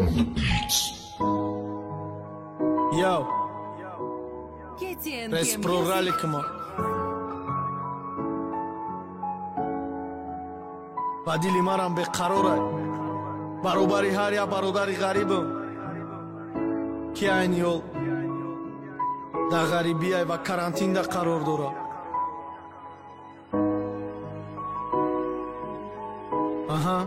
Yo, прорали ма ба дили марам беқарорай баробари ҳар як бародари ғарибам ки айни ҳол дар ғарибия ва карантинда қарор дорад. Аҳа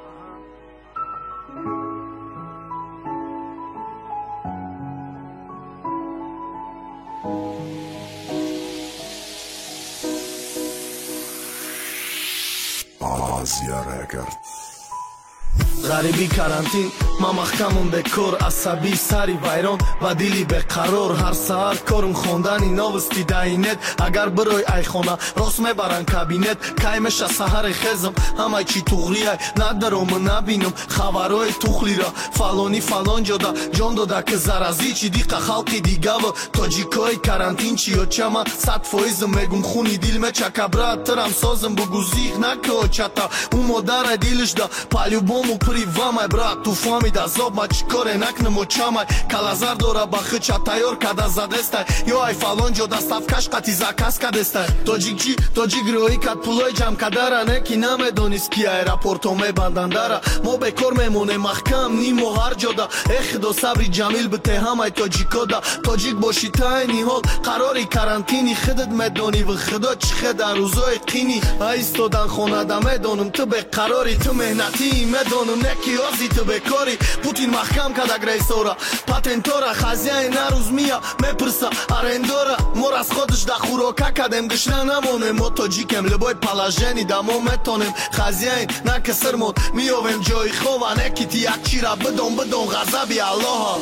Азия Рекорд. ғариби карантин ма маҳкамум бекор асабӣ сари вайрон ва дили беқарор ҳар саҳар корум хондани новости даинет агар бирои айхона рост мебаранд кабинет кай меша саҳари хезам ҳамай чӣ туғрияй надаром набинам хабарои тухлира фалони фалон ҷода ҷон дода ки заразӣ чӣ диқа халқи дигава тоҷикои карантин чӣ ёчама 100% мегум хуни дил мечака брат тирам созам бугузих накочата у модара дилишда палюбому привамай брат ту фамида зоб ма чикоре накнемо чамай калазар дора ба хича тайёр када задестай ё ай фалон ҷода ставкаш қати закас кадестай тоҷикчи тоҷик роӣ кад пулои ҷамъкадара не ки намедонист ки аэропорто мебандандара мо бекор мемонем маҳкам нимо ҳар ҷода эхидо сабри ҷамил бите ҳамай тоҷикода тоҷик боши тайни ҳол қарори карантини хидат медонӣ ва худо чӣ хеда рӯзои қини айстодан хонада медонам ту беқарорӣ ту меҳнатӣ медонам не ки ҳози ту бекорӣ путин маҳкам кадак раисора патентора хазяин на рӯз мия мепирса арендора мо расходиш да хӯрока кадем гишна намонем мо тоҷикем либои положени да мо метонем хазяин на киср мод миёвем ҷои хова не ки ти як чира бидон ғазаби аллоҳа.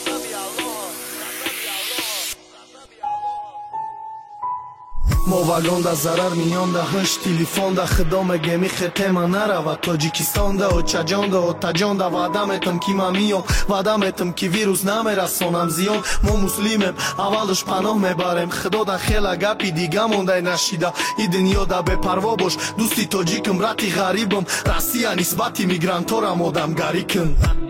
мо вагонда зарар миёнда ҳуш телефонда худо мегеми хетема нарава тоҷикистонда очаҷонда отаҷонда ваъда метам ки ма миём ваъда метам ки вирус намерасонам зиён мо муслимем аввалш паноҳ мебарем худода хела гапи дига мондай нашида и дунёда бепарво бош дӯсти тоҷикам рати ғарибам россия нисбати мигранторам одамгарӣ кун.